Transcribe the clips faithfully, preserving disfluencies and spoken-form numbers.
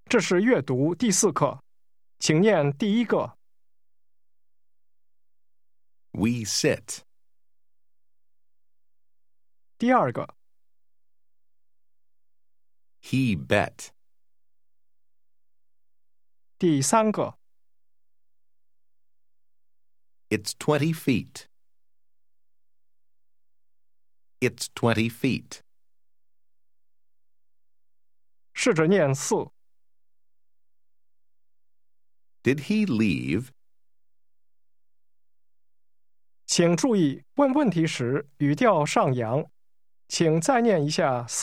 这是阅读第四课，请念第一个。 We sit. 第二个。 He bet. 第三个。 It's twenty feet. It's twenty feet. 试着念四。 Did he leave? 请注意，问问题时语调上扬。请再念一下四。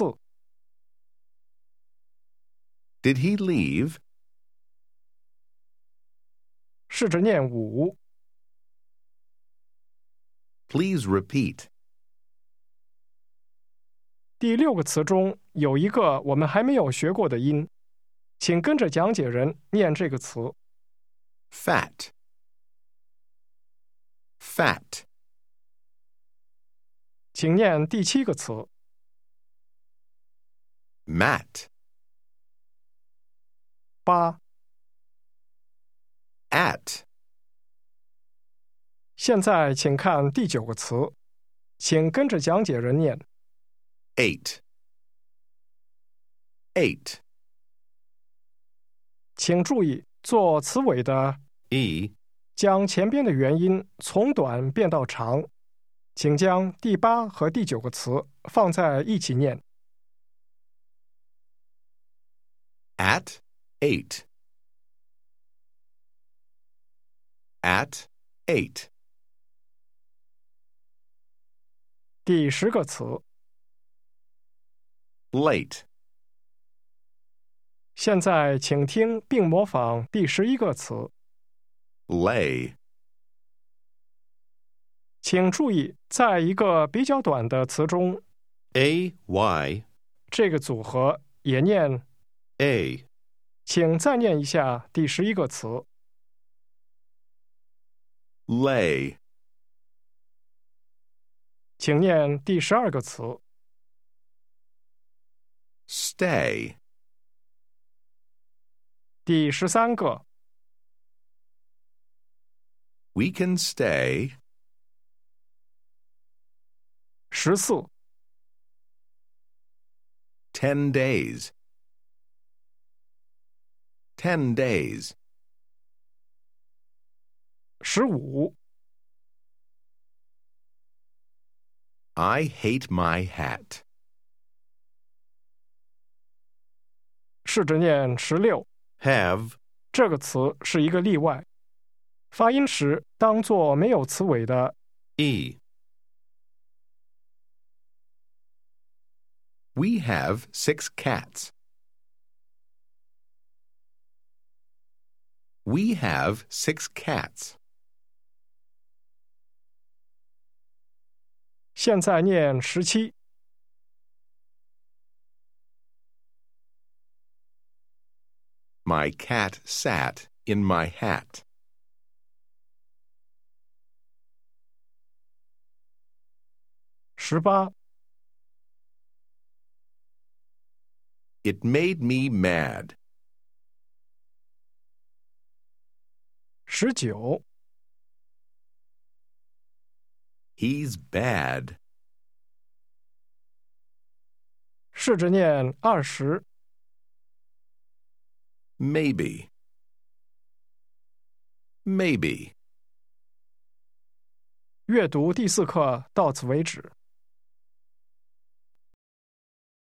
Did he leave? 试着念五。 Please repeat. 第六个词中有一个我们还没有学过的音，请跟着讲解人念这个词。 Fat. Fat. 请念第七个词。 Mat. 八。 At. 现在请看第九个词，请跟着讲解人念。 Eight. Eight. 请注意，做词尾的 E. 将前边的元音从短变到长，请将第八和第九个词放在一起念。 At eight. At eight. 第十个词。 Late. 现在请听并模仿第十一个词。 Lay. 请注意，在一个比较短的词中 A Y. 这个组合也念 A. 请再念一下第十一个词。 Lay. 请念第十二个词。 Stay. 第十三个。 We can stay. 十四。 Ten days. Ten days. 十五。 I hate my hat. 试着念十六。 Have. 这个词是一个例外，发音时当作没有词尾的 E. We have six cats. We have six cats. 现在念十七。 My cat sat in my hat. 十八。 It made me mad. 十九。 He's bad. 试着念二十。 Maybe. Maybe. 阅读第四课到此为止。